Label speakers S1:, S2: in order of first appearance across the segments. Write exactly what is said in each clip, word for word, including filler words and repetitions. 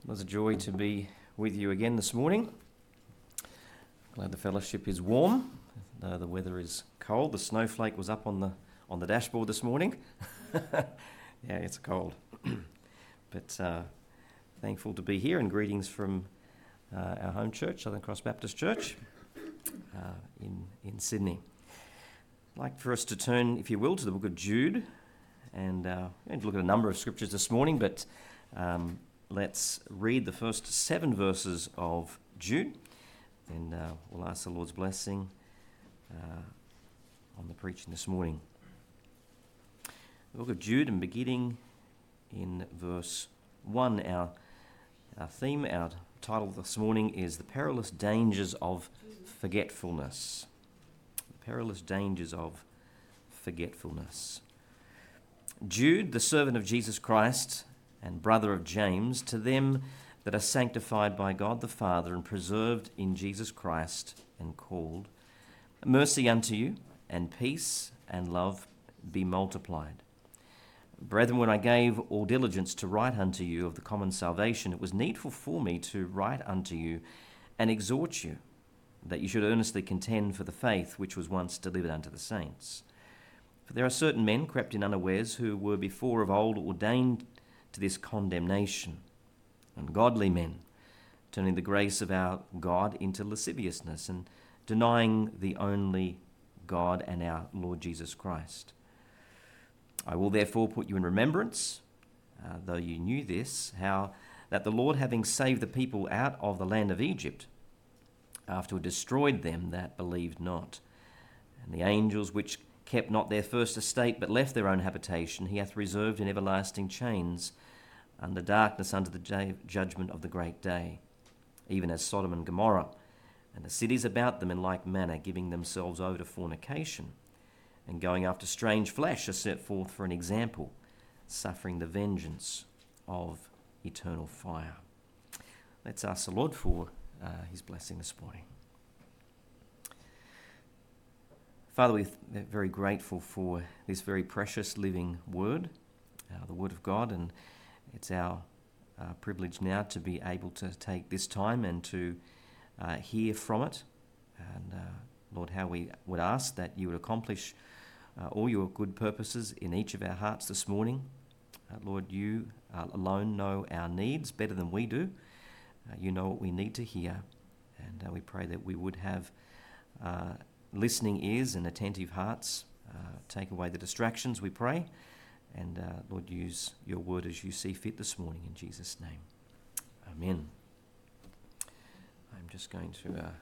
S1: Well, it's a joy to be with you again this morning. Glad the fellowship is warm, though the weather is cold. The snowflake was up on the on the dashboard this morning. Yeah, it's cold. But uh, thankful to be here, and greetings from uh, our home church, Southern Cross Baptist Church, uh, in, in Sydney. I'd like for us to turn, if you will, to the book of Jude, and uh, we're going to look at a number of scriptures this morning, but um, let's read the first seven verses of Jude, and uh, we'll ask the Lord's blessing uh, on the preaching this morning. The book of Jude, and beginning in verse one, our, our theme, our title this morning is The Perilous Dangers of Forgetfulness. The Perilous Dangers of Forgetfulness. Jude, the servant of Jesus Christ and brother of James, to them that are sanctified by God the Father and preserved in Jesus Christ and called, mercy unto you, and peace and love be multiplied. Brethren, when I gave all diligence to write unto you of the common salvation, it was needful for me to write unto you and exhort you, that you should earnestly contend for the faith which was once delivered unto the saints. For there are certain men crept in unawares, who were before of old ordained to this condemnation, ungodly men, turning the grace of our God into lasciviousness, and denying the only God and our Lord Jesus Christ. I will therefore put you in remembrance, uh, though you knew this, how that the Lord, having saved the people out of the land of Egypt, afterward destroyed them that believed not, and the angels which kept not their first estate, but left their own habitation, he hath reserved in everlasting chains, under darkness, unto the j- judgment of the great day, even as Sodom and Gomorrah, and the cities about them in like manner, giving themselves over to fornication, and going after strange flesh, are set forth for an example, suffering the vengeance of eternal fire. Let's ask the Lord for uh, his blessing this morning. Father, we're very grateful for this very precious living word, uh, the word of God, and it's our uh, privilege now to be able to take this time and to uh, hear from it. And uh, Lord, how we would ask that you would accomplish uh, all your good purposes in each of our hearts this morning. Uh, Lord, you uh, alone know our needs better than we do. Uh, you know what we need to hear, and uh, we pray that we would have uh, listening ears and attentive hearts. Uh, take away the distractions, we pray. And uh, Lord, use your word as you see fit this morning, in Jesus' name. Amen. I'm just going to uh,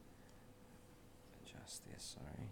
S1: adjust this, sorry.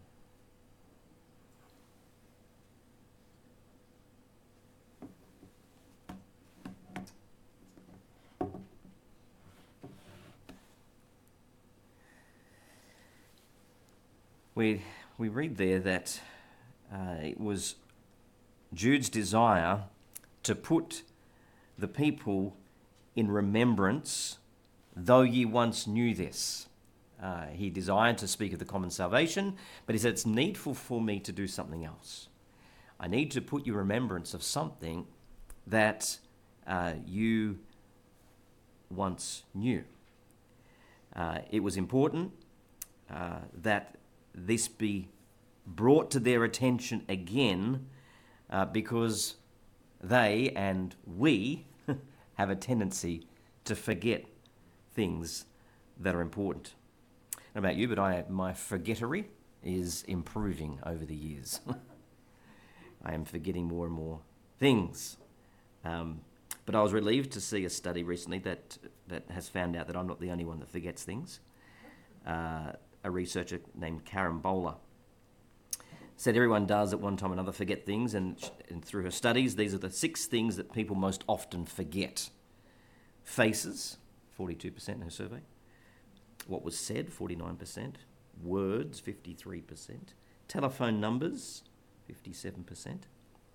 S1: We, we read there that uh, it was Jude's desire to put the people in remembrance, though ye once knew this. Uh, he desired to speak of the common salvation, but he said, it's needful for me to do something else. I need to put you in remembrance of something that uh, you once knew. Uh, it was important uh, that this be brought to their attention again, uh, because they and we have a tendency to forget things that are important. I don't know about you, but I, my forgettery is improving over the years. I am forgetting more and more things. Um, but I was relieved to see a study recently that, that has found out that I'm not the only one that forgets things. Uh, a researcher named Karen Bowler said everyone does at one time or another forget things, and, and through her studies, these are the six things that people most often forget. Faces, forty-two percent in her survey. What was said, forty-nine percent. Words, fifty-three percent. Telephone numbers, fifty-seven percent.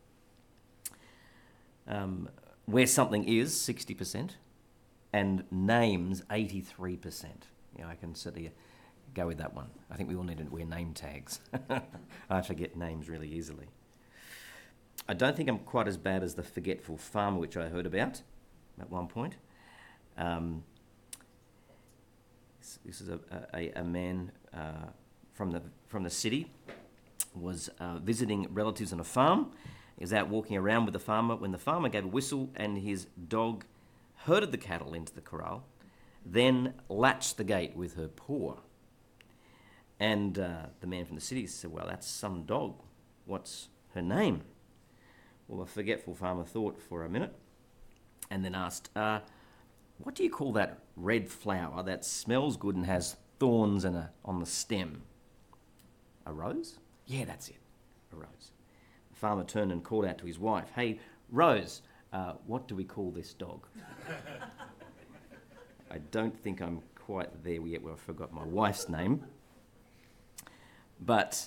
S1: Um, where something is, sixty percent. And names, eighty-three percent. Yeah, I can certainly go with that one. I think we all need to wear name tags. I forget names really easily. I don't think I'm quite as bad as the forgetful farmer, which I heard about at one point. Um, this, this is a, a, a man uh, from the from the city, was uh, visiting relatives on a farm. He was out walking around with the farmer when the farmer gave a whistle and his dog herded the cattle into the corral, then latched the gate with her paw. And uh, the man from the city said, well, that's some dog. What's her name? Well, the forgetful farmer thought for a minute and then asked, uh, what do you call that red flower that smells good and has thorns and a, on the stem? A rose? Yeah, that's it, a rose. The farmer turned and called out to his wife, hey, Rose, uh, what do we call this dog? I don't think I'm quite there yet where I forgot my wife's name. But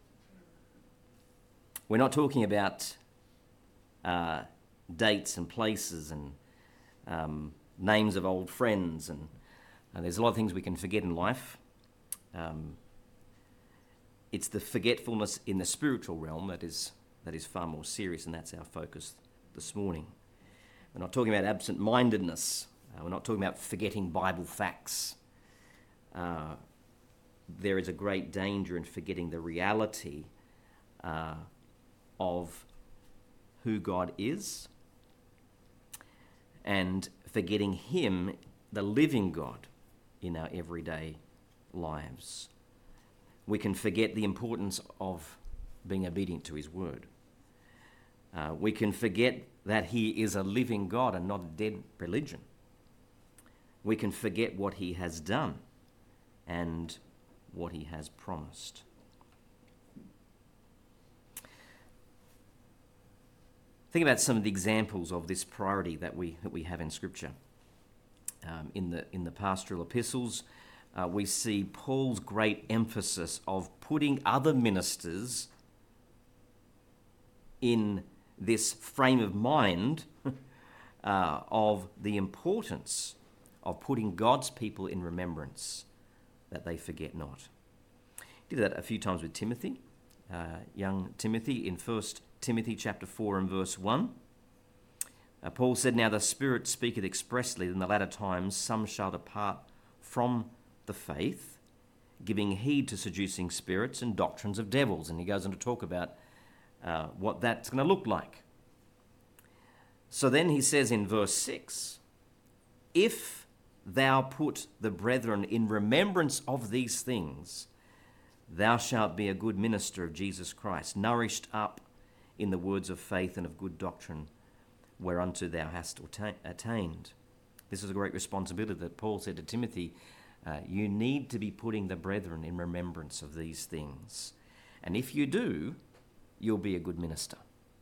S1: we're not talking about uh, dates and places and um, names of old friends. And uh, there's a lot of things we can forget in life. Um, it's the forgetfulness in the spiritual realm that is that is far more serious, and that's our focus this morning. We're not talking about absent-mindedness. Uh, we're not talking about forgetting Bible facts. Uh, there is a great danger in forgetting the reality uh, of who God is and forgetting Him, the living God, in our everyday lives. We can forget the importance of being obedient to His word. Uh, we can forget that He is a living God and not a dead religion. We can forget what He has done and what He has promised. Think about some of the examples of this priority that we that we have in Scripture. Um, in the in the pastoral epistles, uh, we see Paul's great emphasis of putting other ministers in this frame of mind uh, of the importance of putting God's people in remembrance, that they forget not. He did that a few times with Timothy, uh, young Timothy, in First Timothy chapter four and verse one. Uh, Paul said, now the Spirit speaketh expressly that in the latter times some shall depart from the faith, giving heed to seducing spirits and doctrines of devils. And he goes on to talk about uh, what that's going to look like. So then he says in verse six, if thou put the brethren in remembrance of these things, thou shalt be a good minister of Jesus Christ, nourished up in the words of faith and of good doctrine, whereunto thou hast attained. This is a great responsibility that Paul said to Timothy. Uh, you need to be putting the brethren in remembrance of these things. And if you do, you'll be a good minister.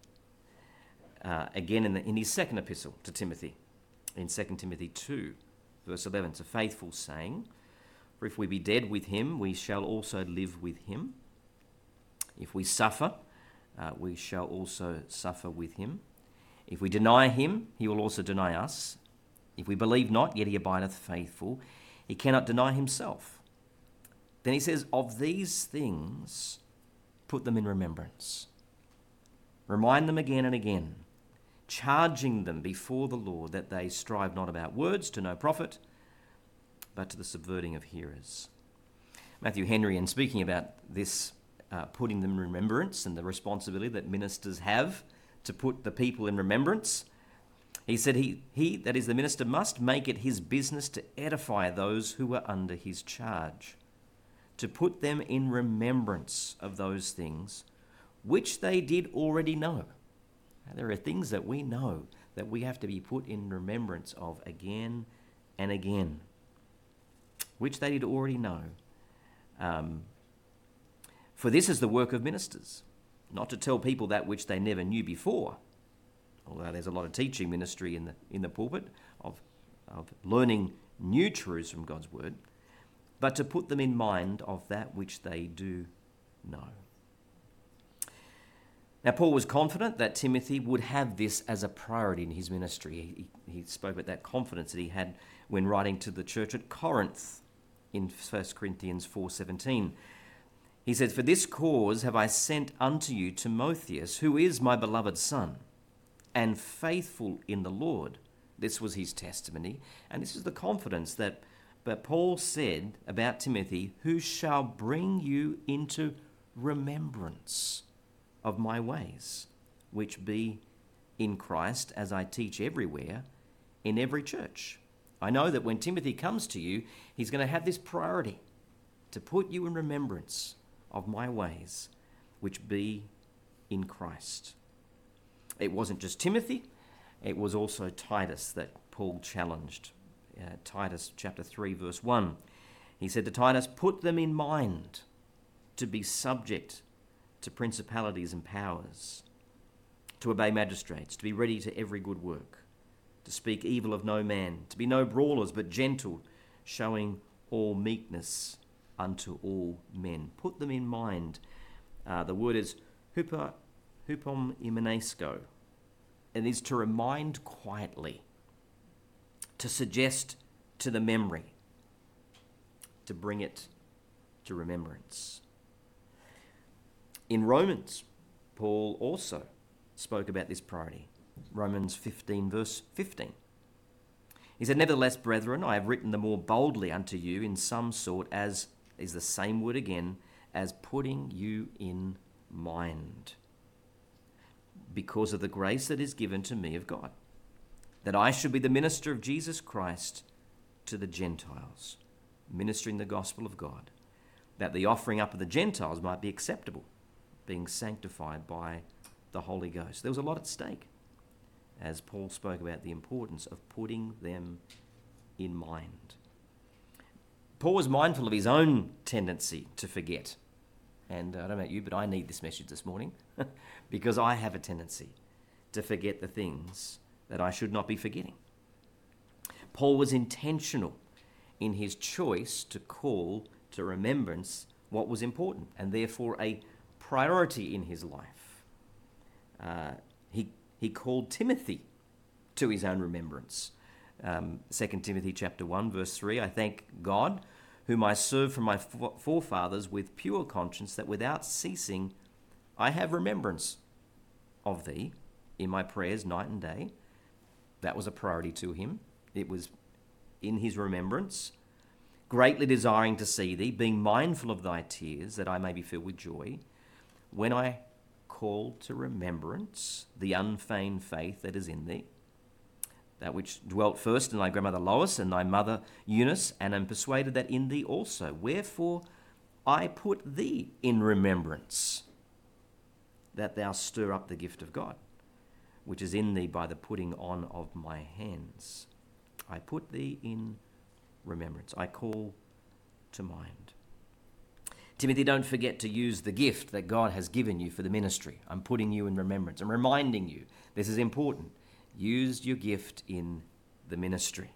S1: Uh, again, in, the, in his second epistle to Timothy, in Second Timothy two, verse eleven, it's a faithful saying, for if we be dead with him, we shall also live with him. If we suffer, uh, we shall also suffer with him. If we deny him, he will also deny us. If we believe not, yet he abideth faithful. He cannot deny himself. Then he says, of these things, put them in remembrance. Remind them again and again, charging them before the Lord that they strive not about words to no profit, but to the subverting of hearers. Matthew Henry, in speaking about this, uh, putting them in remembrance and the responsibility that ministers have to put the people in remembrance, he said, he, he, that is the minister, must make it his business to edify those who are under his charge, to put them in remembrance of those things which they did already know. Now, there are things that we know that we have to be put in remembrance of again and again, which they did already know. Um, for this is the work of ministers, not to tell people that which they never knew before, although there's a lot of teaching ministry in the in the pulpit of, of learning new truths from God's word, but to put them in mind of that which they do know. Now, Paul was confident that Timothy would have this as a priority in his ministry. He, he spoke about that confidence that he had when writing to the church at Corinth in First Corinthians four seventeen. He said, for this cause have I sent unto you Timotheus, who is my beloved son, and faithful in the Lord, This was his testimony, and this is the confidence that but Paul said about Timothy, who shall bring you into remembrance of my ways, which be in Christ, as I teach everywhere, in every church. I know that when Timothy comes to you, he's going to have this priority to put you in remembrance of my ways, which be in Christ. It wasn't just Timothy, it was also Titus that Paul challenged. Uh, Titus chapter three, verse one. He said to Titus, put them in mind to be subject to principalities and powers, to obey magistrates, to be ready to every good work, to speak evil of no man, to be no brawlers, but gentle, showing all meekness unto all men. Put them in mind. Uh, the word is hupa, hupom imenesko. It is to remind quietly, to suggest to the memory, to bring it to remembrance. In Romans, Paul also spoke about this priority. Romans fifteen, verse fifteen. He said, nevertheless, brethren, I have written the more boldly unto you in some sort, as is the same word again, as putting you in mind, because of the grace that is given to me of God, that I should be the minister of Jesus Christ to the Gentiles, ministering the gospel of God, that the offering up of the Gentiles might be acceptable, being sanctified by the Holy Ghost. There was a lot at stake as Paul spoke about the importance of putting them in mind. Paul was mindful of his own tendency to forget. And uh, I don't know about you, but I need this message this morning because I have a tendency to forget the things that I should not be forgetting. Paul was intentional in his choice to call to remembrance what was important and therefore a priority in his life. Uh, he, he called Timothy to his own remembrance. Um, Second Timothy chapter one, verse three, I thank God, whom I serve from my forefathers with pure conscience, that without ceasing I have remembrance of thee in my prayers night and day. That was a priority to him. It was in his remembrance, greatly desiring to see thee, being mindful of thy tears, that I may be filled with joy, when I call to remembrance the unfeigned faith that is in thee, that which dwelt first in thy grandmother Lois and thy mother Eunice, and am persuaded that in thee also. Wherefore I put thee in remembrance, that thou stir up the gift of God, which is in thee by the putting on of my hands. I put thee in remembrance. I call to mind. Timothy, don't forget to use the gift that God has given you for the ministry. I'm putting you in remembrance. I'm reminding you this is important. Use your gift in the ministry.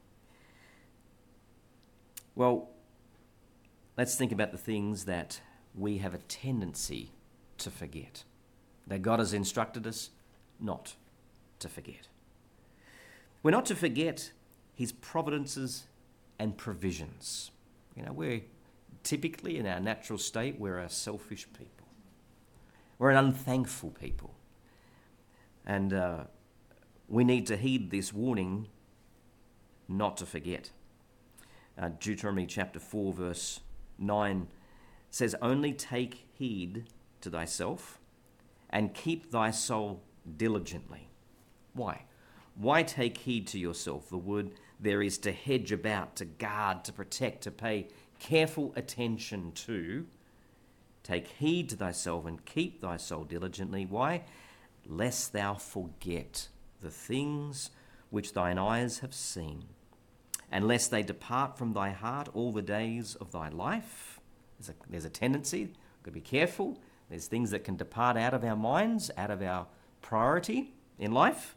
S1: Well, let's think about the things that we have a tendency to forget, that God has instructed us not to forget. We're not to forget his providences and provisions. You know, we're typically in our natural state, we're a selfish people. We're an unthankful people. And uh, we need to heed this warning not to forget. Uh, Deuteronomy chapter four, verse nine says, only take heed to thyself and keep thy soul diligently. Why? Why take heed to yourself? The word there is to hedge about, to guard, to protect, to pay careful attention to. Take heed to thyself and keep thy soul diligently. Why? Lest thou forget the things which thine eyes have seen, and lest they depart from thy heart all the days of thy life. There's a, there's a tendency, we've got to be careful. There's things that can depart out of our minds, out of our priority in life.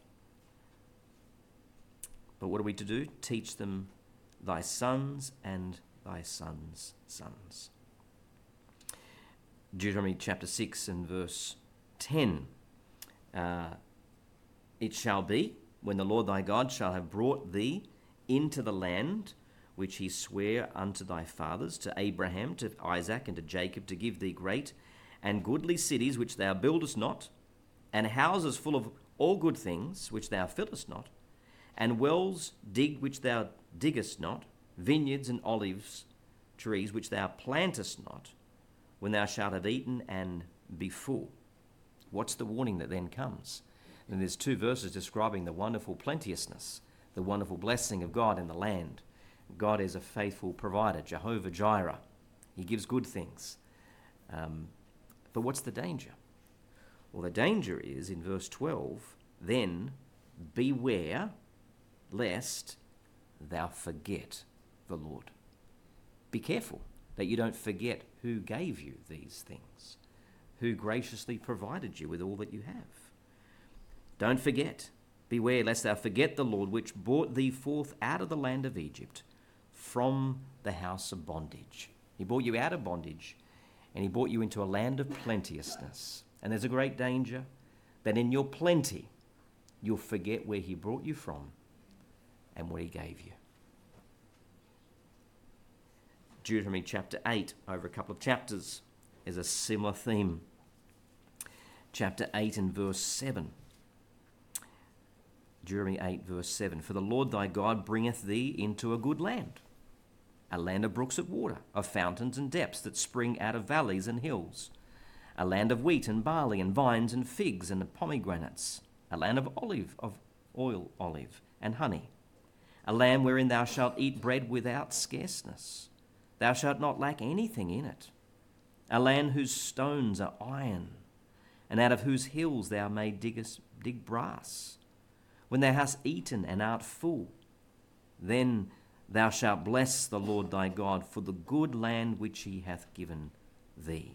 S1: But what are we to do? Teach them thy sons and thy sons' sons. Deuteronomy chapter six and verse ten. Uh, it shall be, when the Lord thy God shall have brought thee into the land which he sware unto thy fathers, to Abraham, to Isaac, and to Jacob, to give thee great and goodly cities which thou buildest not, and houses full of all good things which thou fillest not, and wells digged which thou diggest not, vineyards and olives trees which thou plantest not, when thou shalt have eaten and be full. What's the warning that then comes? And there's two verses describing the wonderful plenteousness, the wonderful blessing of God in the land. God is a faithful provider, Jehovah Jireh. He gives good things. Um, but what's the danger? Well, the danger is in verse twelve, then beware lest thou forget the Lord. Be careful that you don't forget who gave you these things, who graciously provided you with all that you have. Don't forget. Beware lest thou forget the Lord, which brought thee forth out of the land of Egypt, from the house of bondage. He brought you out of bondage, and he brought you into a land of plenteousness. And there's a great danger that in your plenty, you'll forget where he brought you from and what he gave you. Deuteronomy chapter eight, over a couple of chapters, is a similar theme. Chapter eight and verse seven. Deuteronomy eight, verse seven. For the Lord thy God bringeth thee into a good land, a land of brooks of water, of fountains and depths that spring out of valleys and hills, a land of wheat and barley and vines and figs and pomegranates, a land of olive, of oil olive and honey, a land wherein thou shalt eat bread without scarceness. Thou shalt not lack anything in it, a land whose stones are iron, and out of whose hills thou may diggest, dig brass. When thou hast eaten and art full, then thou shalt bless the Lord thy God for the good land which he hath given thee.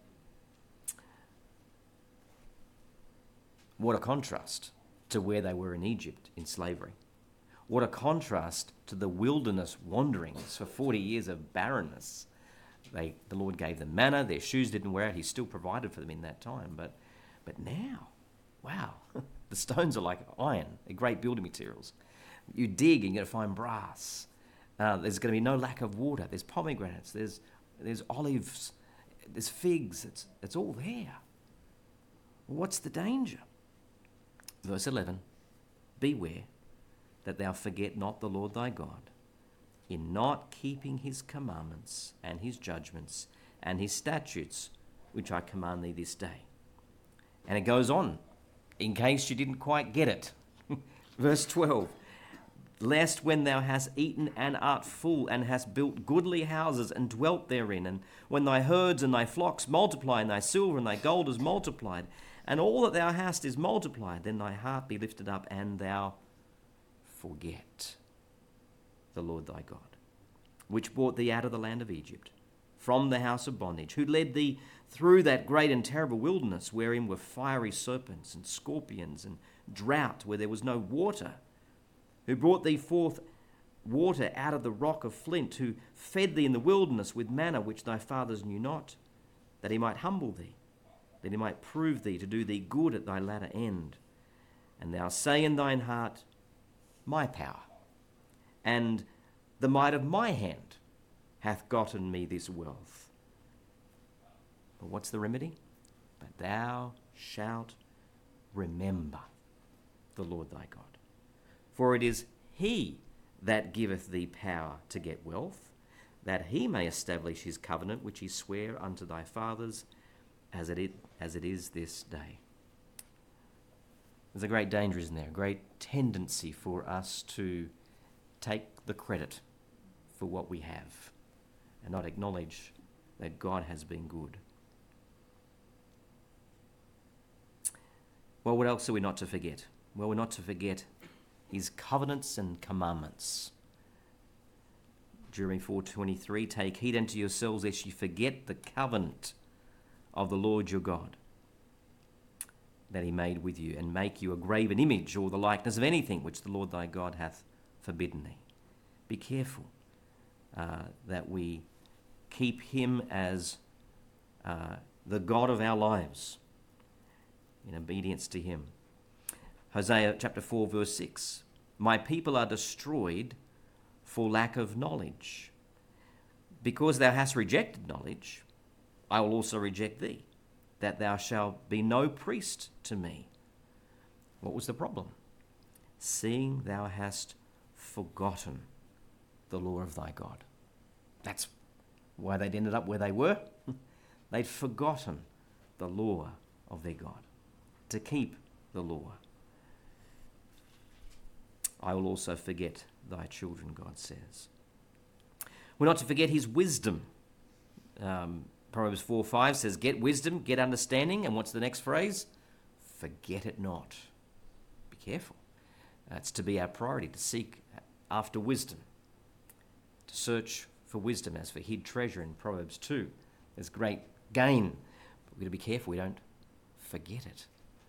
S1: What a contrast to where they were in Egypt in slavery. What a contrast to the wilderness wanderings for forty years of barrenness. They, the Lord gave them manna, their shoes didn't wear out, he still provided for them in that time. But, but now, wow, the stones are like iron, they're great building materials. You dig and you're going to find brass. Uh, there's going to be no lack of water. There's pomegranates, there's, there's olives, there's figs, it's, it's all there. What's the danger? Verse eleven, beware that thou forget not the Lord thy God, in not keeping his commandments and his judgments and his statutes, which I command thee this day. And it goes on, in case you didn't quite get it. Verse twelve, lest when thou hast eaten and art full, and hast built goodly houses and dwelt therein, and when thy herds and thy flocks multiply, and thy silver and thy gold is multiplied, and all that thou hast is multiplied, then thy heart be lifted up, and thou forget the Lord thy God, which brought thee out of the land of Egypt, from the house of bondage, who led thee through that great and terrible wilderness, wherein were fiery serpents and scorpions, and drought where there was no water, who brought thee forth water out of the rock of flint, who fed thee in the wilderness with manna which thy fathers knew not, that he might humble thee, that he might prove thee to do thee good at thy latter end. And thou say in thine heart, my power and the might of my hand hath gotten me this wealth. But what's the remedy? But thou shalt remember the Lord thy God. For it is he that giveth thee power to get wealth, that he may establish his covenant which he sware unto thy fathers, as it, is, as it is this day. There's a great danger, isn't there? A great tendency for us to take the credit for what we have and not acknowledge that God has been good. Well, what else are we not to forget? Well, we're not to forget his covenants and commandments. Deuteronomy four twenty-three, take heed unto yourselves lest ye forget the covenant of the Lord your God that he made with you, and make you a graven image or the likeness of anything which the Lord thy God hath forbidden thee. Be careful uh, that we keep him as uh, the God of our lives in obedience to him. Hosea chapter four verse six, my people are destroyed for lack of knowledge. Because thou hast rejected knowledge, I will also reject thee, that thou shalt be no priest to me. What was the problem? seeing thou hast forgotten the law of thy God. That's why they'd ended up where they were. They'd forgotten the law of their God, to keep the law. I will also forget thy children, God says. We're not to forget his wisdom. Um, Proverbs four five says, get wisdom, get understanding. And what's the next phrase? Forget it not. Be careful. Uh, it's to be our priority, to seek after wisdom, to search for wisdom as for hid treasure in Proverbs two. There's great gain, but we've got to be careful we don't forget it.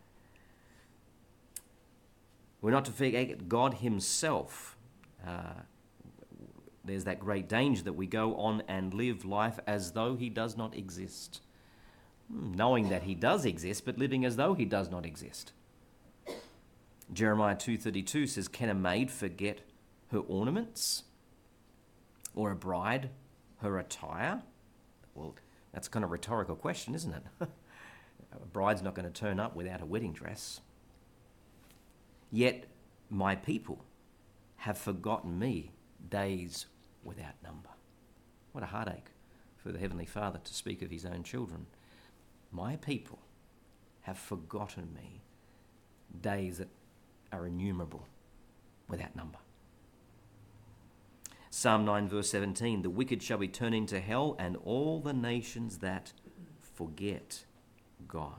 S1: We're not to forget God himself. Uh, there's that great danger that we go on and live life as though he does not exist, knowing that he does exist, but living as though he does not exist. Jeremiah two thirty-two says, can a maid forget her ornaments, or a bride her attire? Well, that's kind of a rhetorical question, isn't it? A bride's not going to turn up without a wedding dress. Yet my people have forgotten me days without number. What a heartache for the Heavenly Father to speak of his own children. My people have forgotten me days that are innumerable without number. Psalm nine verse seventeen, the wicked shall be turned into hell, and all the nations that forget God.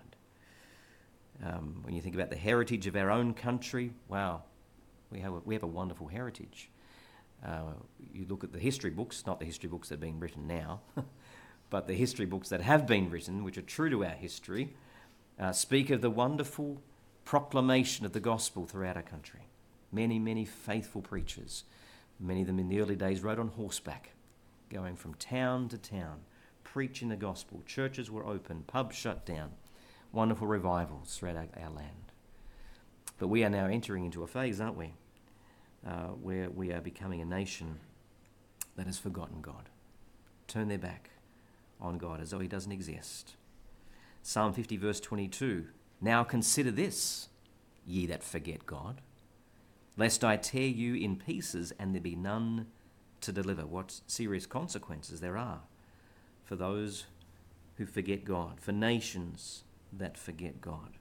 S1: Um, when you think about the heritage of our own country, wow, we have a, we have a wonderful heritage. Uh, you look at the history books, not the history books that are being written now, but the history books that have been written, which are true to our history, uh, speak of the wonderful proclamation of the gospel throughout our country. Many, many faithful preachers, many of them in the early days rode on horseback, going from town to town, preaching the gospel. Churches were open, pubs shut down. Wonderful revivals throughout our, our land. But we are now entering into a phase, aren't we, uh, where we are becoming a nation that has forgotten God, turned their back on God as though he doesn't exist. Psalm fifty verse twenty-two, now consider this, ye that forget God, lest I tear you in pieces and there be none to deliver. What serious consequences there are for those who forget God, for nations that forget God.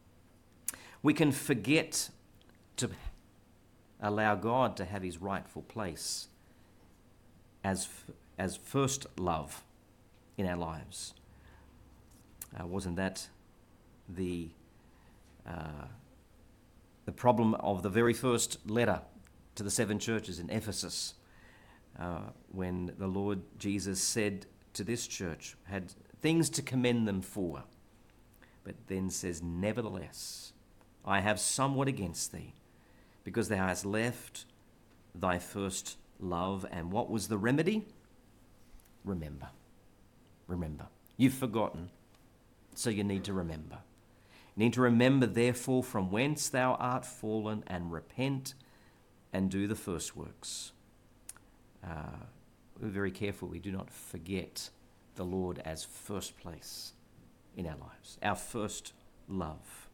S1: We can forget to allow God to have his rightful place as as first love in our lives. Uh, wasn't that the uh, the problem of the very first letter to the seven churches in Ephesus, uh, when the Lord Jesus said to this church, had things to commend them for, but then says, nevertheless, I have somewhat against thee, because thou hast left thy first love. And what was the remedy? Remember. Remember. You've forgotten, so you need to remember. You need to remember, therefore, from whence thou art fallen, and repent and do the first works. Uh, we're very careful we do not forget the Lord as first place in our lives, our first love.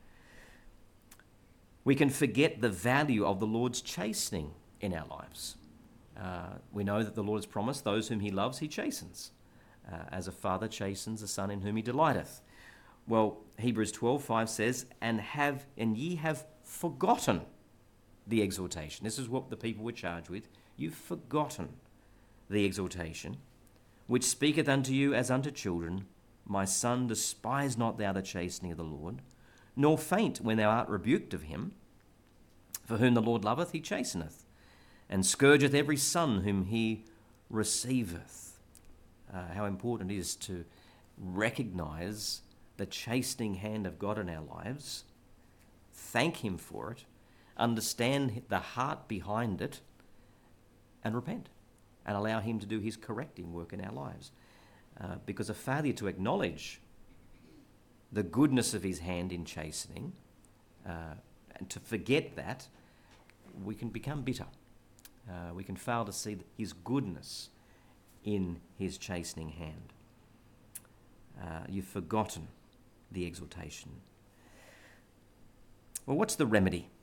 S1: We can forget the value of the Lord's chastening in our lives. Uh, we know that the Lord has promised those whom he loves, he chastens, uh, as a father chastens the son in whom he delighteth. Well, Hebrews twelve five says, and have and ye have forgotten the exhortation. This is what the people were charged with. You've forgotten the exhortation, which speaketh unto you as unto children. My son, despise not thou the chastening of the Lord, nor faint when thou art rebuked of him. For whom the Lord loveth, he chasteneth, and scourgeth every son whom he receiveth. Uh, how important it is to recognize the chastening hand of God in our lives, thank him for it, understand the heart behind it, and repent, and allow him to do his correcting work in our lives. Uh, because a failure to acknowledge the goodness of his hand in chastening, uh, and to forget that, we can become bitter. Uh, we can fail to see his goodness in his chastening hand. Uh, you've forgotten the exhortation. Well, what's the remedy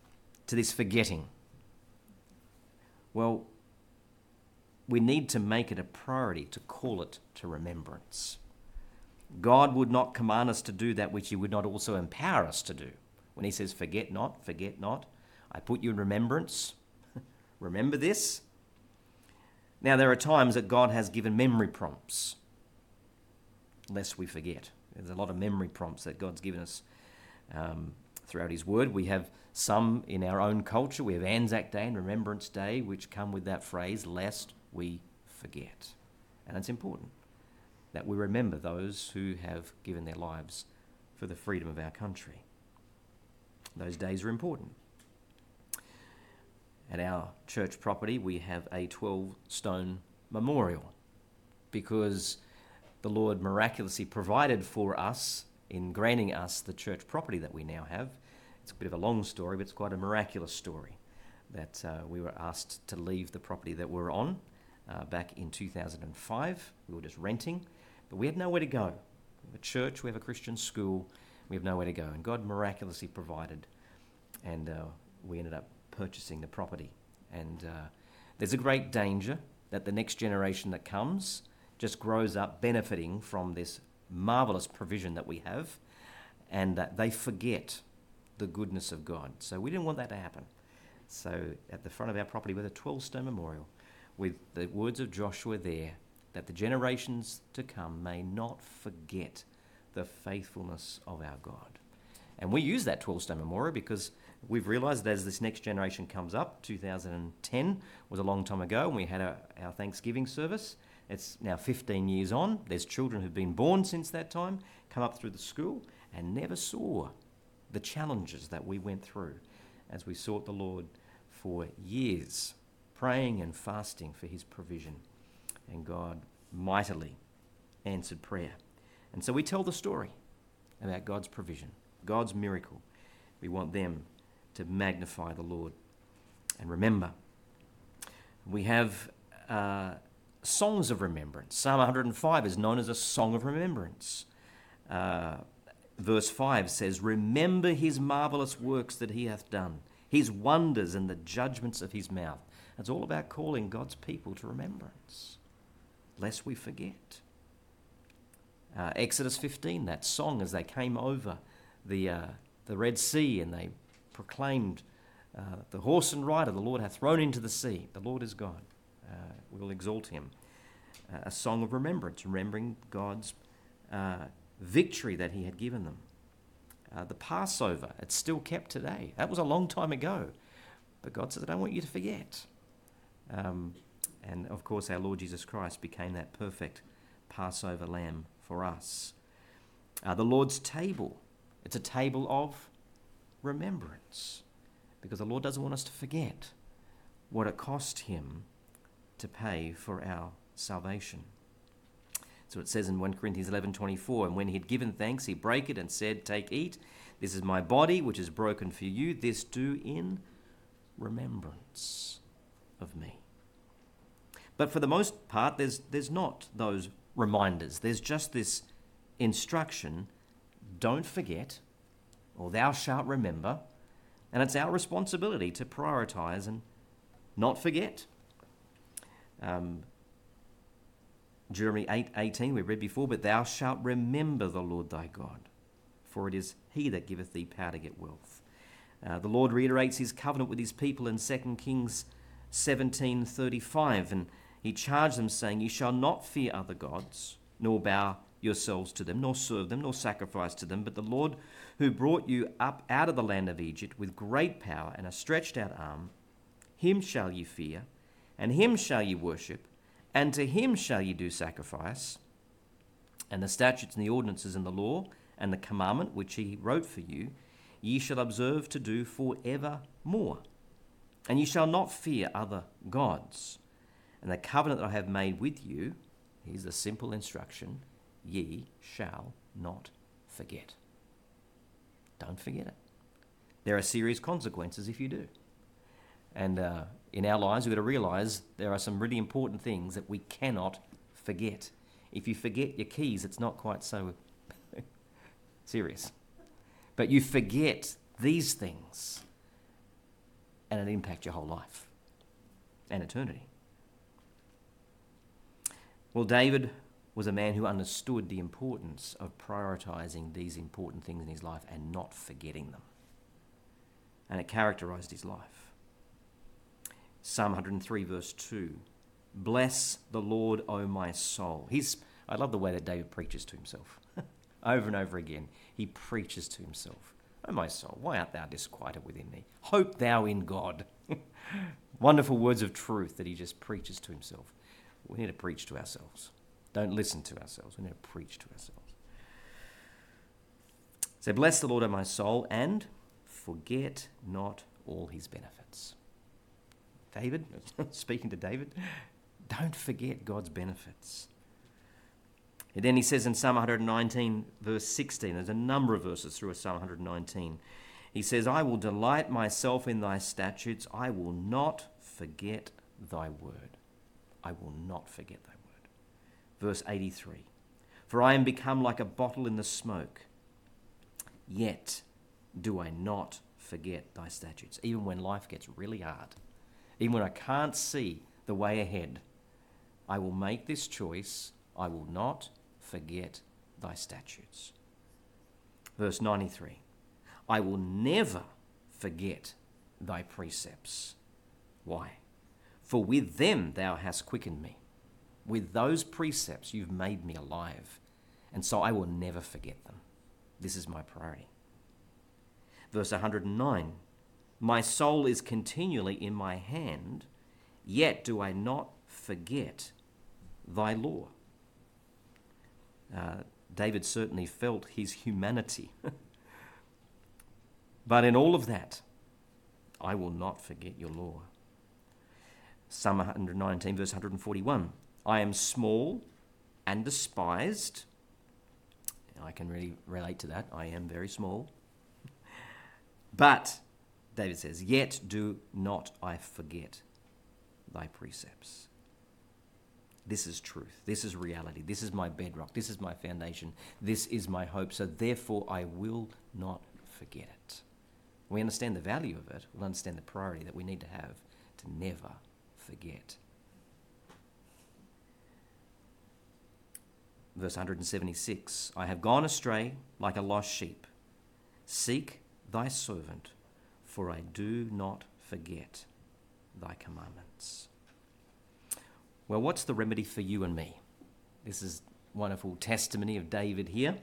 S1: to this forgetting? Well, we need to make it a priority to call it to remembrance. God would not command us to do that which he would not also empower us to do. When he says, forget not, forget not, I put you in remembrance. Remember this. Now, there are times that God has given memory prompts, lest we forget. There's a lot of memory prompts that God's given us um, throughout his word. We have some in our own culture. We have Anzac Day and Remembrance Day, which come with that phrase, lest we forget. And it's important that we remember those who have given their lives for the freedom of our country. Those days are important. At our church property, we have a twelve-stone memorial because the Lord miraculously provided for us in granting us the church property that we now have. It's a bit of a long story, but it's quite a miraculous story that uh, we were asked to leave the property that we were on uh, back in two thousand five. We were just renting, but we had nowhere to go. We have a church, we have a Christian school, we have nowhere to go. And God miraculously provided, and uh, we ended up purchasing the property. And uh, there's a great danger that the next generation that comes just grows up benefiting from this marvellous provision that we have, and that they forget the goodness of God. So we didn't want that to happen. So at the front of our property with a twelve-stone memorial with the words of Joshua there, that the generations to come may not forget the faithfulness of our God. And we use that twelve-stone memorial because we've realised that as this next generation comes up, two thousand ten was a long time ago, and we had our, our Thanksgiving service. It's now fifteen years on. There's children who've been born since that time, come up through the school, and never saw the challenges that we went through as we sought the Lord for years, praying and fasting for his provision. And God mightily answered prayer. And so we tell the story about God's provision, God's miracle. We want them to magnify the Lord. And remember, we have uh, songs of remembrance. Psalm one hundred five is known as a song of remembrance. Uh, verse five says, remember his marvellous works that he hath done, his wonders and the judgments of his mouth. It's all about calling God's people to remembrance, lest we forget. Uh, Exodus fifteen, that song as they came over the uh, the Red Sea and they proclaimed, uh, the horse and rider the Lord hath thrown into the sea. The Lord is God. Uh, we will exalt him. Uh, a song of remembrance, remembering God's uh, victory that he had given them. Uh, the Passover, it's still kept today. That was a long time ago. But God says, I don't want you to forget. Um, and of course, our Lord Jesus Christ became that perfect Passover lamb for us. Uh, the Lord's table, it's a table of remembrance, because the Lord doesn't want us to forget what it cost him to pay for our salvation. So it says in First Corinthians eleven twenty-four, and when he had given thanks, he brake it and said, take, eat, this is my body, which is broken for you, this do in remembrance of me. But for the most part, there's there's not those reminders. There's just this instruction, don't forget, or thou shalt remember, and it's our responsibility to prioritise and not forget. Um, Jeremiah eight eighteen, we read before, but thou shalt remember the Lord thy God, for it is he that giveth thee power to get wealth. Uh, the Lord reiterates his covenant with his people in Second Kings seventeen thirty-five, and he charged them, saying, ye shall not fear other gods, nor bow yourselves to them, nor serve them, nor sacrifice to them, but the Lord who brought you up out of the land of Egypt with great power and a stretched out arm, him shall ye fear, and him shall ye worship, and to him shall ye do sacrifice. And the statutes and the ordinances and the law and the commandment which he wrote for you, ye shall observe to do for evermore. And ye shall not fear other gods. And the covenant that I have made with you, here's the simple instruction, ye shall not forget. Don't forget it. There are serious consequences if you do. And uh, in our lives, we've got to realise there are some really important things that we cannot forget. If you forget your keys, it's not quite so serious. But you forget these things, and it impacts your whole life and eternity. Well, David was a man who understood the importance of prioritising these important things in his life and not forgetting them. And it characterised his life. Psalm one hundred three verse two, bless the Lord, O my soul. He's, I love the way that David preaches to himself. Over and over again, he preaches to himself. O my soul, why art thou disquieted within me? Hope thou in God. Wonderful words of truth that he just preaches to himself. We need to preach to ourselves. Don't listen to ourselves. We need to preach to ourselves. So bless the Lord, O my soul, and forget not all his benefits. David, speaking to David, don't forget God's benefits. And then he says in Psalm one nineteen, verse sixteen, there's a number of verses through Psalm one nineteen. He says, I will delight myself in thy statutes. I will not forget thy word. I will not forget thy word. Verse eighty-three, for I am become like a bottle in the smoke, yet do I not forget thy statutes. Even when life gets really hard, even when I can't see the way ahead, I will make this choice. I will not forget thy statutes. Verse ninety-three, I will never forget thy precepts. Why? For with them thou hast quickened me. With those precepts you've made me alive, and so I will never forget them. This is my priority. Verse one hundred nine, my soul is continually in my hand, yet do I not forget thy law. Uh, David certainly felt his humanity. But in all of that, I will not forget your law. Psalm one nineteen, verse one forty-one, I am small and despised. I can really relate to that. I am very small. But, David says, yet do not I forget thy precepts. This is truth. This is reality. This is my bedrock. This is my foundation. This is my hope. So therefore I will not forget it. We understand the value of it. We'll understand the priority that we need to have to never forget. Verse one seventy-six, I have gone astray like a lost sheep. Seek thy servant, for I do not forget thy commandments. Well, what's the remedy for you and me? This is wonderful testimony of David here.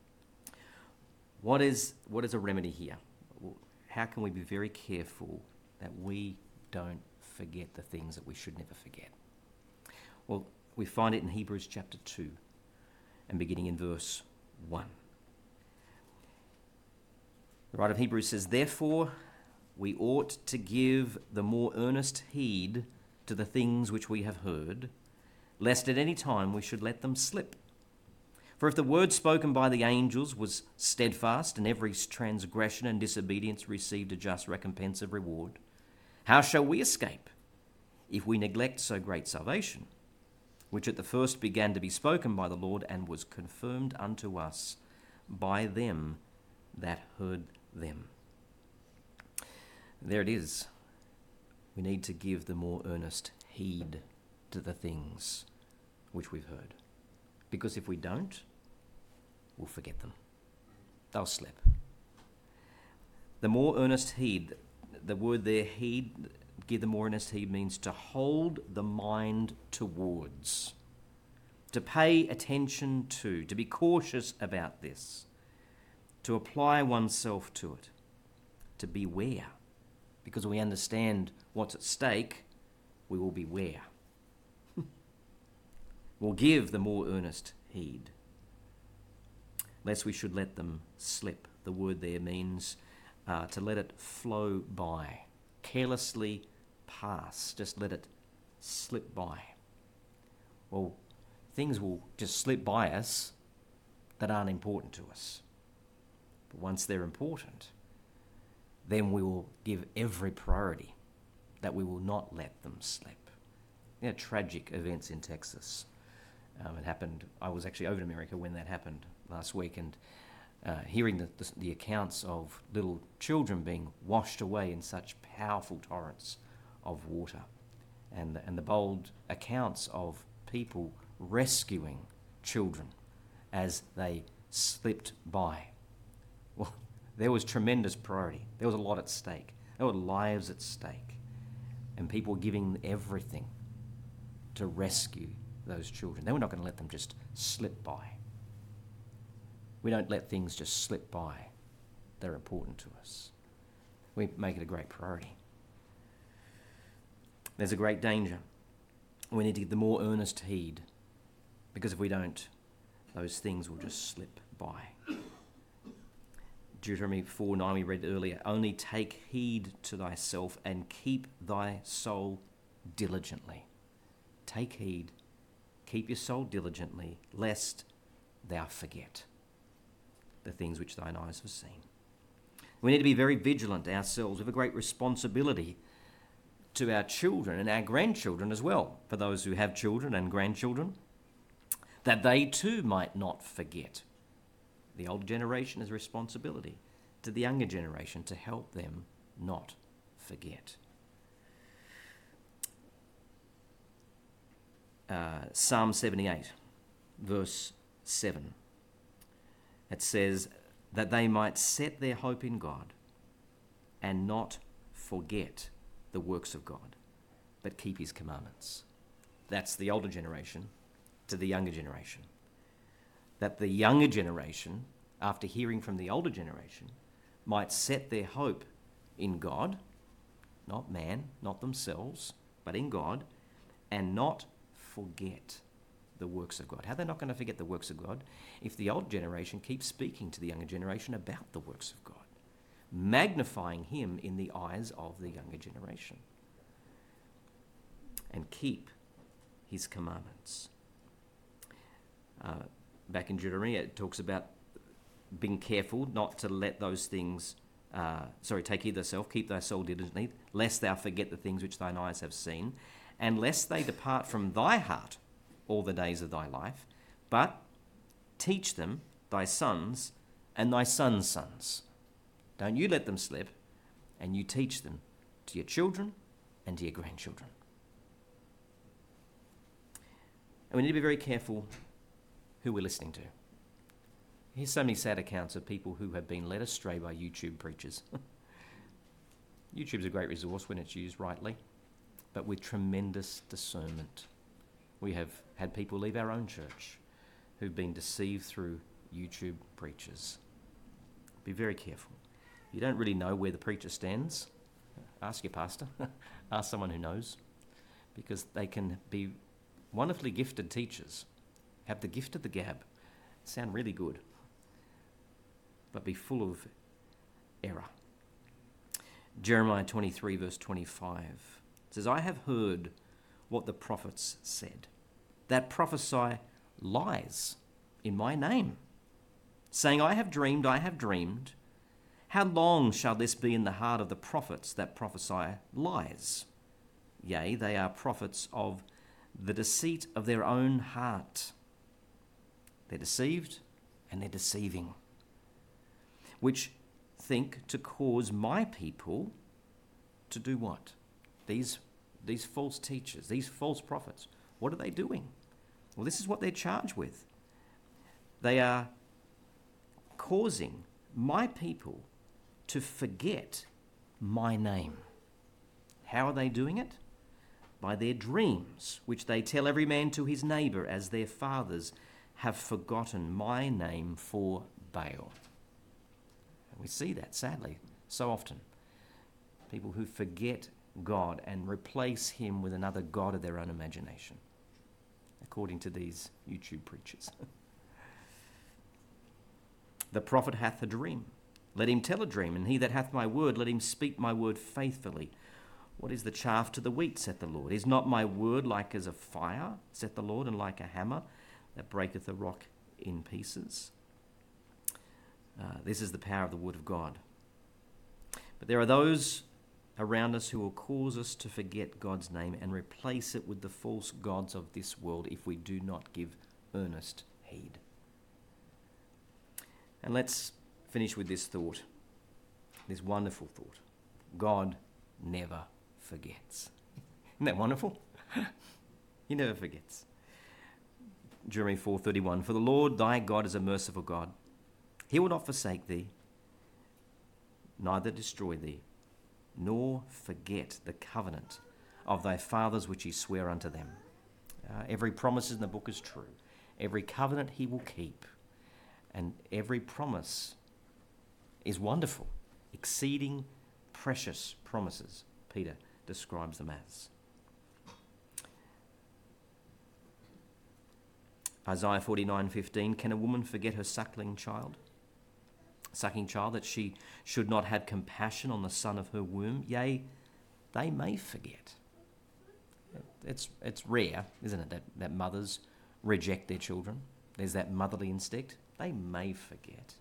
S1: What is, what is a remedy here? How can we be very careful that we don't forget the things that we should never forget? Well, we find it in Hebrews chapter two and beginning in verse one. The writer of Hebrews says, therefore we ought to give the more earnest heed to the things which we have heard, lest at any time we should let them slip. For if the word spoken by the angels was steadfast, and every transgression and disobedience received a just recompense of reward, how shall we escape if we neglect so great salvation, which at the first began to be spoken by the Lord and was confirmed unto us by them that heard them? There it is. We need to give the more earnest heed to the things which we've heard. Because if we don't, we'll forget them. They'll slip. The more earnest heed, the word there, heed, give the more earnest heed means to hold the mind towards, to pay attention to, to be cautious about this, to apply oneself to it, to beware. Because we understand what's at stake, we will beware. We'll give the more earnest heed, lest we should let them slip. The word there means uh, to let it flow by, carelessly pass, just let it slip by. Well, things will just slip by us that aren't important to us. But once they're important, then we will give every priority that we will not let them slip. You know, tragic events in Texas. Um, it happened, I was actually over in America when that happened last week, and uh, hearing the, the, the accounts of little children being washed away in such powerful torrents of water, and the, and the bold accounts of people rescuing children as they slipped by. Well, there was tremendous priority. There was a lot at stake. There were lives at stake. And people were giving everything to rescue those children. They were not going to let them just slip by. We don't let things just slip by. They're important to us. We make it a great priority. There's a great danger. We need to give the more earnest heed, because if we don't, those things will just slip by. Deuteronomy four nine we read earlier, only take heed to thyself and keep thy soul diligently. Take heed, keep your soul diligently, lest thou forget the things which thine eyes have seen. We need to be very vigilant ourselves. We have a great responsibility to our children and our grandchildren as well, for those who have children and grandchildren, that they too might not forget. The older generation has a responsibility to the younger generation to help them not forget. Uh, Psalm seventy-eight, verse seven. It says that they might set their hope in God and not forget the works of God, but keep his commandments. That's the older generation to the younger generation. That the younger generation, after hearing from the older generation, might set their hope in God, not man, not themselves, but in God, and not forget the works of God. How are they not going to forget the works of God if the old generation keeps speaking to the younger generation about the works of God, magnifying him in the eyes of the younger generation, and keep his commandments? Uh, back in Deuteronomy, it talks about being careful not to let those things, uh, sorry, take heed thyself, keep thy soul diligently, lest thou forget the things which thine eyes have seen, and lest they depart from thy heart all the days of thy life, but teach them thy sons and thy sons' sons. Don't you let them slip, and you teach them to your children and to your grandchildren. And we need to be very careful who we're listening to. Here's so many sad accounts of people who have been led astray by YouTube preachers. YouTube's a great resource when it's used rightly, but with tremendous discernment. We have had people leave our own church who've been deceived through YouTube preachers. Be very careful. You don't really know where the preacher stands, ask your pastor, ask someone who knows, because they can be wonderfully gifted teachers, have the gift of the gab, sound really good, but be full of error. Jeremiah twenty-three verse twenty-five says, I have heard what the prophets said, that prophesy lies in my name, saying, I have dreamed, I have dreamed. How long shall this be in the heart of the prophets that prophesy lies? Yea, they are prophets of the deceit of their own heart. They're deceived and they're deceiving, which think to cause my people to do what? These, these false teachers, these false prophets, what are they doing? Well, this is what they're charged with. They are causing my people to forget my name. How are they doing it? By their dreams, which they tell every man to his neighbour, as their fathers have forgotten my name for Baal. And we see that, sadly, so often. People who forget God and replace him with another god of their own imagination, according to these YouTube preachers. The prophet hath a dream. Let him tell a dream, and he that hath my word, let him speak my word faithfully. What is the chaff to the wheat, saith the Lord? Is not my word like as a fire, saith the Lord, and like a hammer that breaketh a rock in pieces? Uh, this is the power of the word of God. But there are those around us who will cause us to forget God's name and replace it with the false gods of this world if we do not give earnest heed. And let's finish with this thought, this wonderful thought. God never forgets. Isn't that wonderful? He never forgets. Jeremiah four thirty-one, for the Lord thy God is a merciful God. He will not forsake thee, neither destroy thee, nor forget the covenant of thy fathers which he sware unto them. Uh, every promise in the book is true. Every covenant he will keep. And every promise is wonderful, exceeding precious promises, Peter describes them as. Isaiah forty-nine fifteen, can a woman forget her suckling child? Sucking child, that she should not have compassion on the son of her womb? Yea, they may forget. It's it's rare, isn't it, that, that mothers reject their children. There's that motherly instinct. They may forget.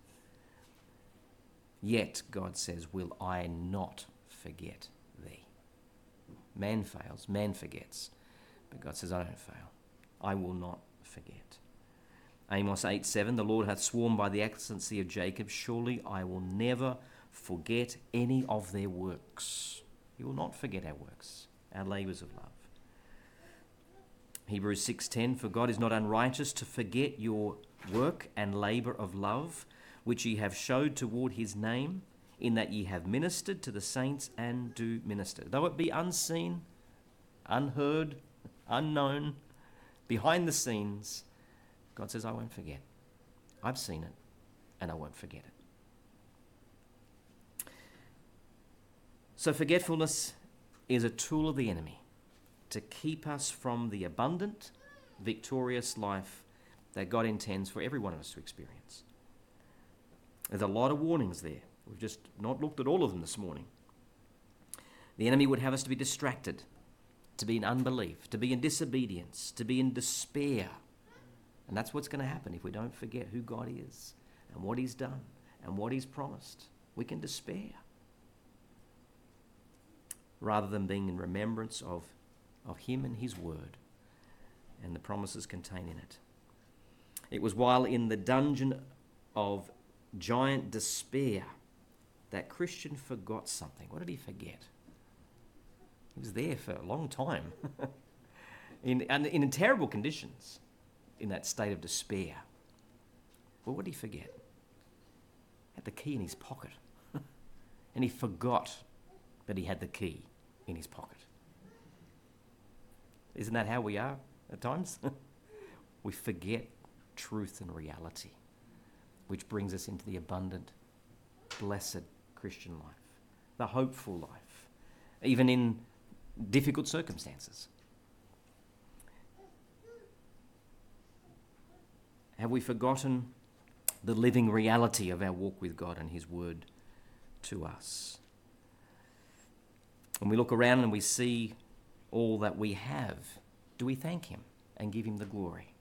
S1: Yet, God says, will I not forget thee. Man fails, man forgets. But God says, I don't fail. I will not forget. Amos eight seven, the Lord hath sworn by the excellency of Jacob, surely I will never forget any of their works. He will not forget our works, our labours of love. Hebrews six ten, for God is not unrighteous to forget your work and labour of love, which ye have showed toward his name, in that ye have ministered to the saints and do minister. Though it be unseen, unheard, unknown, behind the scenes, God says, I won't forget. I've seen it, and I won't forget it. So forgetfulness is a tool of the enemy to keep us from the abundant, victorious life that God intends for every one of us to experience. There's a lot of warnings there. We've just not looked at all of them this morning. The enemy would have us to be distracted, to be in unbelief, to be in disobedience, to be in despair. And that's what's going to happen if we don't forget who God is and what he's done and what he's promised. We can despair rather than being in remembrance of, of him and his word and the promises contained in it. It was while in the dungeon of giant despair that Christian forgot something. What did he forget? He was there for a long time in, and in terrible conditions, in that state of despair. Well, what did he forget? He had the key in his pocket. And he forgot that he had the key in his pocket. Isn't that how we are at times? We forget truth and reality, which brings us into the abundant, blessed Christian life, the hopeful life, even in difficult circumstances. Have we forgotten the living reality of our walk with God and his word to us? When we look around and we see all that we have, do we thank him and give him the glory?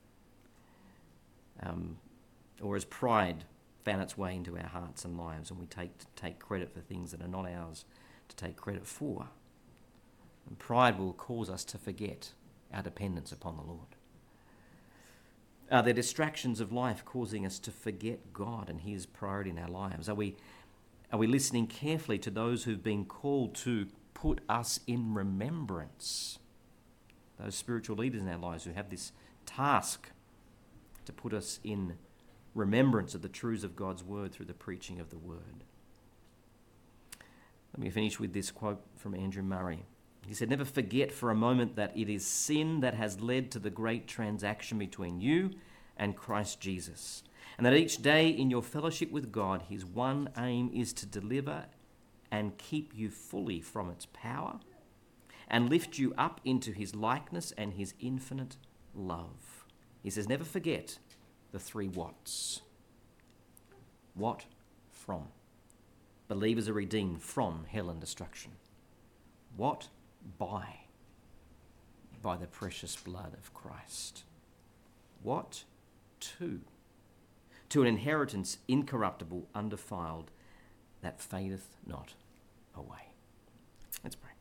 S1: Um, or has pride found its way into our hearts and lives, and we take take credit for things that are not ours to take credit for? And pride will cause us to forget our dependence upon the Lord. Are there distractions of life causing us to forget God and his priority in our lives? Are we, are we listening carefully to those who've been called to put us in remembrance? Those spiritual leaders in our lives who have this task to put us in remembrance of the truths of God's word through the preaching of the word. Let me finish with this quote from Andrew Murray. He said, never forget for a moment that it is sin that has led to the great transaction between you and Christ Jesus, and that each day in your fellowship with God, his one aim is to deliver and keep you fully from its power and lift you up into his likeness and his infinite love. He says, never forget the three whats. What? From. Believers are redeemed from hell and destruction. What? By. By the precious blood of Christ. What? To. To an inheritance incorruptible, undefiled, that fadeth not away. Let's pray.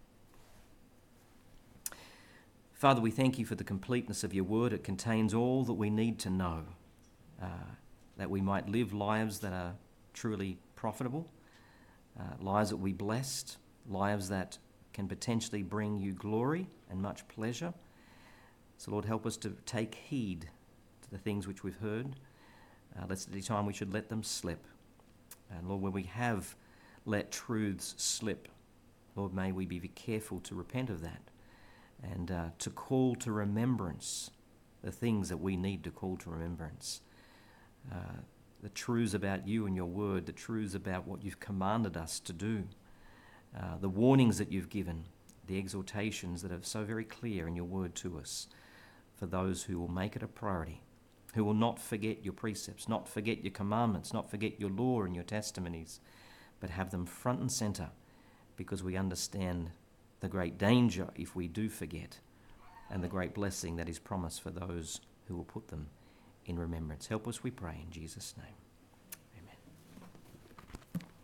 S1: Father, we thank you for the completeness of your word. It contains all that we need to know. Uh, that we might live lives that are truly profitable, uh, lives that we blessed, lives that can potentially bring you glory and much pleasure. So Lord, help us to take heed to the things which we've heard. Uh, lest at any time we should let them slip. And Lord, when we have let truths slip, Lord, may we be careful to repent of that and uh, to call to remembrance the things that we need to call to remembrance. Uh, the truths about you and your word, the truths about what you've commanded us to do, uh, the warnings that you've given, the exhortations that are so very clear in your word to us, for those who will make it a priority, who will not forget your precepts, not forget your commandments, not forget your law and your testimonies, but have them front and centre, because we understand the great danger if we do forget, and the great blessing that is promised for those who will put them in remembrance. Help us, we pray, in Jesus' name.